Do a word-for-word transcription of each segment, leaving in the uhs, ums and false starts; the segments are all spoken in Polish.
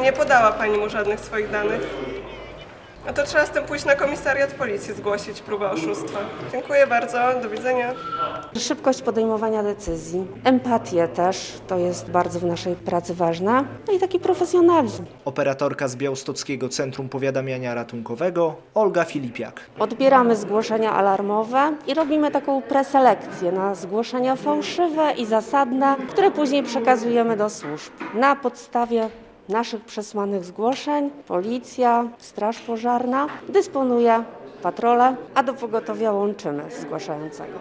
nie podała Pani mu żadnych swoich danych. No to trzeba z tym pójść na komisariat policji, zgłosić próbę oszustwa. Dziękuję bardzo, do widzenia. Szybkość podejmowania decyzji, empatię też, to jest bardzo w naszej pracy ważna, no i taki profesjonalizm. Operatorka z Białostockiego Centrum Powiadamiania Ratunkowego Olga Filipiak. Odbieramy zgłoszenia alarmowe i robimy taką preselekcję na zgłoszenia fałszywe i zasadne, które później przekazujemy do służb. Na podstawie naszych przesłanych zgłoszeń policja, straż pożarna dysponuje patrolę, a do pogotowia łączymy zgłaszającego.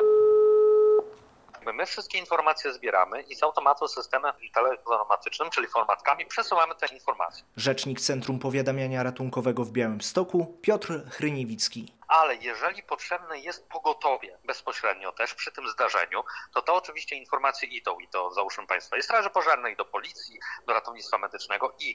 My wszystkie informacje zbieramy i z automatu systemem teleinformatycznym, czyli formatkami, przesyłamy te informacje. Rzecznik Centrum Powiadamiania Ratunkowego w Białymstoku Piotr Hryniewicki. Ale jeżeli potrzebne jest pogotowie bezpośrednio też przy tym zdarzeniu, to to oczywiście informacje idą i do, załóżmy Państwa, Straży Pożarnej, do policji, do ratownictwa medycznego i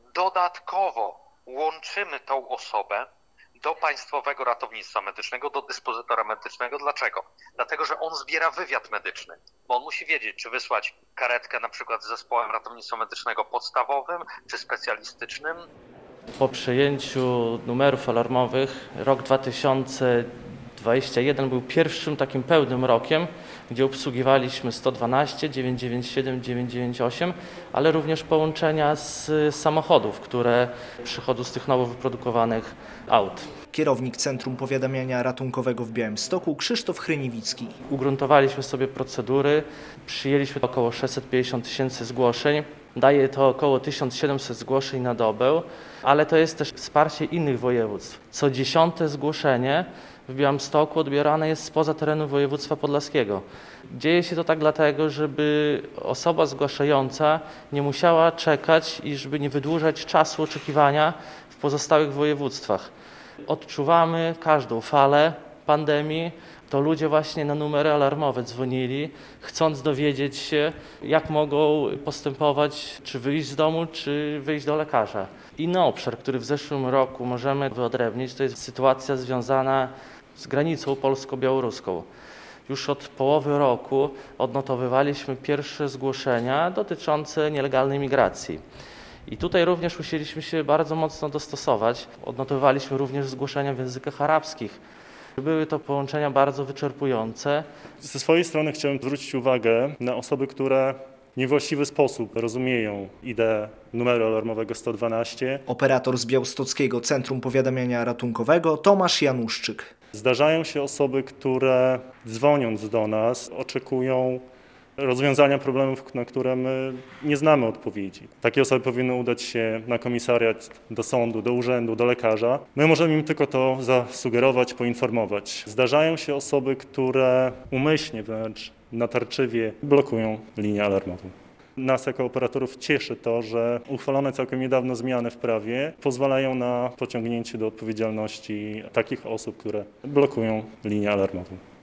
dodatkowo łączymy tą osobę do Państwowego Ratownictwa Medycznego, do dyspozytora medycznego. Dlaczego? Dlatego, że on zbiera wywiad medyczny, bo on musi wiedzieć, czy wysłać karetkę na przykład z zespołem ratownictwa medycznego podstawowym, czy specjalistycznym. Po przejęciu numerów alarmowych rok dwa tysiące dwudziesty pierwszy był pierwszym takim pełnym rokiem, gdzie obsługiwaliśmy sto dwanaście, dziewięćset dziewięćdziesiąt siedem, dziewięćset dziewięćdziesiąt osiem, ale również połączenia z samochodów, które przychodzą z tych nowo wyprodukowanych aut. Kierownik Centrum Powiadamiania Ratunkowego w Białymstoku Krzysztof Hryniewicki. Ugruntowaliśmy sobie procedury, przyjęliśmy około sześćset pięćdziesiąt tysięcy zgłoszeń. Daje to około tysiąc siedemset zgłoszeń na dobę, ale to jest też wsparcie innych województw. Co dziesiąte zgłoszenie w Białymstoku odbierane jest spoza terenu województwa podlaskiego. Dzieje się to tak dlatego, żeby osoba zgłaszająca nie musiała czekać i żeby nie wydłużać czasu oczekiwania w pozostałych województwach. Odczuwamy każdą falę pandemii. To ludzie właśnie na numery alarmowe dzwonili, chcąc dowiedzieć się, jak mogą postępować, czy wyjść z domu, czy wyjść do lekarza. Inny obszar, który w zeszłym roku możemy wyodrębnić, to jest sytuacja związana z granicą polsko-białoruską. Już od połowy roku odnotowywaliśmy pierwsze zgłoszenia dotyczące nielegalnej migracji. I tutaj również musieliśmy się bardzo mocno dostosować. Odnotowywaliśmy również zgłoszenia w językach arabskich. Były to połączenia bardzo wyczerpujące. Ze swojej strony chciałem zwrócić uwagę na osoby, które w niewłaściwy sposób rozumieją ideę numeru alarmowego sto dwanaście. Operator z Białostockiego Centrum Powiadamiania Ratunkowego Tomasz Januszczyk. Zdarzają się osoby, które dzwoniąc do nas oczekują rozwiązania problemów, na które my nie znamy odpowiedzi. Takie osoby powinny udać się na komisariat, do sądu, do urzędu, do lekarza. My możemy im tylko to zasugerować, poinformować. Zdarzają się osoby, które umyślnie, wręcz natarczywie blokują linię alarmową. Nas jako operatorów cieszy to, że uchwalone całkiem niedawno zmiany w prawie pozwalają na pociągnięcie do odpowiedzialności takich osób, które blokują linię alarmową.